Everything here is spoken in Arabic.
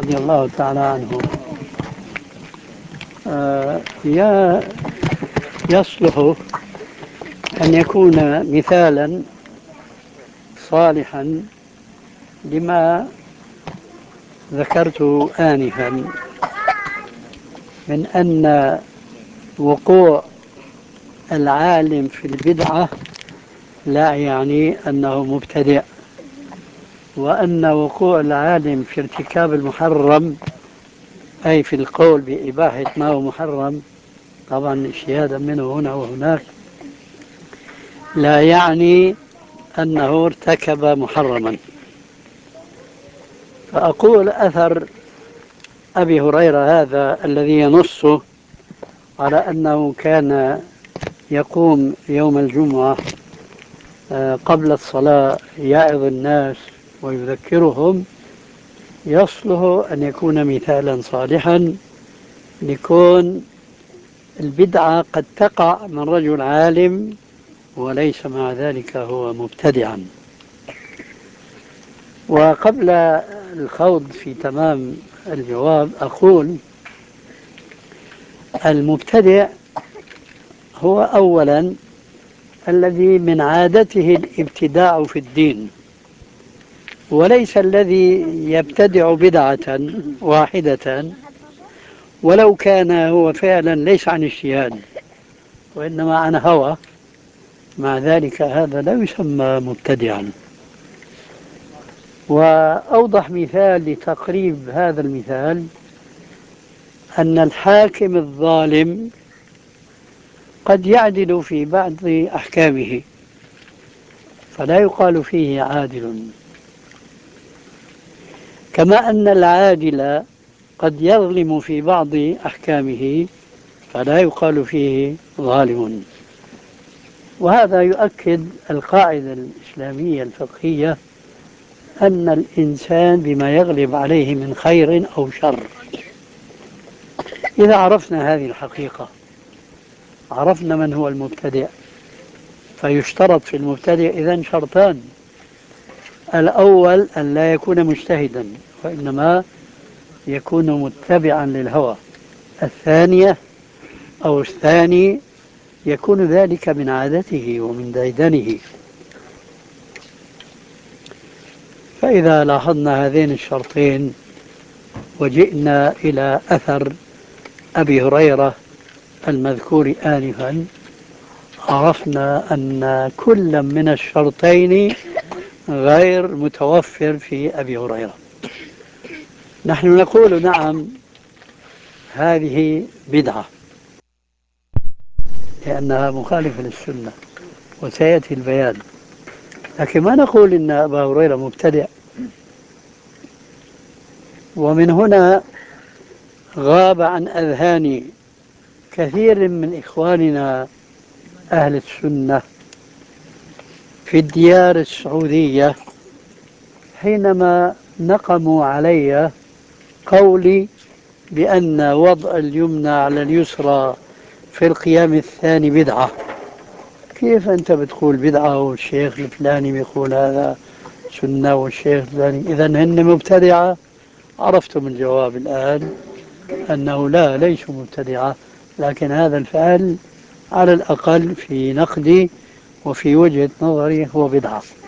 رضي الله تعالى عنه يصلح أن يكون مثالا صالحا لما ذكرت آنفا من أن وقوع العالم في البدعة لا يعني أنه مبتدع، وأن وقوع العالم في ارتكاب المحرم أي في القول بإباحة ما هو محرم، طبعا اجتهادا منه هنا وهناك، لا يعني أنه ارتكب محرما. فأقول أثر أبي هريرة هذا الذي ينص على أنه كان يقوم يوم الجمعة قبل الصلاة يعظ الناس ويذكرهم، يصلح أن يكون مثالا صالحا لكون البدعة قد تقع من رجل عالم وليس مع ذلك هو مبتدعا. وقبل الخوض في تمام الجواب أقول المبتدع هو أولا الذي من عادته الابتداع في الدين، وليس الذي يبتدع بدعة واحدة ولو كان هو فعلا ليس عن اجتهاد وإنما عن هوى، مع ذلك هذا لا يسمى مبتدعا. وأوضح مثال لتقريب هذا المثال أن الحاكم الظالم قد يعدل في بعض أحكامه فلا يقال فيه عادل، كما أن العادل قد يظلم في بعض أحكامه فلا يقال فيه ظالم. وهذا يؤكد القاعدة الإسلامية الفقهية أن الإنسان بما يغلب عليه من خير أو شر. إذا عرفنا هذه الحقيقة عرفنا من هو المبتدع، فيشترط في المبتدع إذن شرطان: الأول أن لا يكون مجتهدا وإنما يكون متبعا للهوى، الثاني يكون ذلك من عادته ومن ديدنه. فإذا لاحظنا هذين الشرطين وجئنا إلى أثر أبي هريرة المذكور آنفا، عرفنا أن كل من الشرطين غير متوفر في أبي هريرة. نحن نقول نعم هذه بدعة لأنها مخالفة للسنة وسيأتي البيان، لكن ما نقول إن أبا هريرة مبتدع. ومن هنا غاب عن أذهان كثير من إخواننا أهل السنة في الديار السعودية حينما نقموا علي قولي بأن وضع اليمنى على اليسرى في القيام الثاني بدعة. كيف أنت بتقول بدعة والشيخ الفلاني بيقول هذا سنة والشيخ الفلاني إذا هن مبتدعة؟ عرفتم الجواب الآن أنه لا، ليسوا مبتدعة، لكن هذا الفعل على الأقل في نقدي وفي وجهة نظري هو بدعة.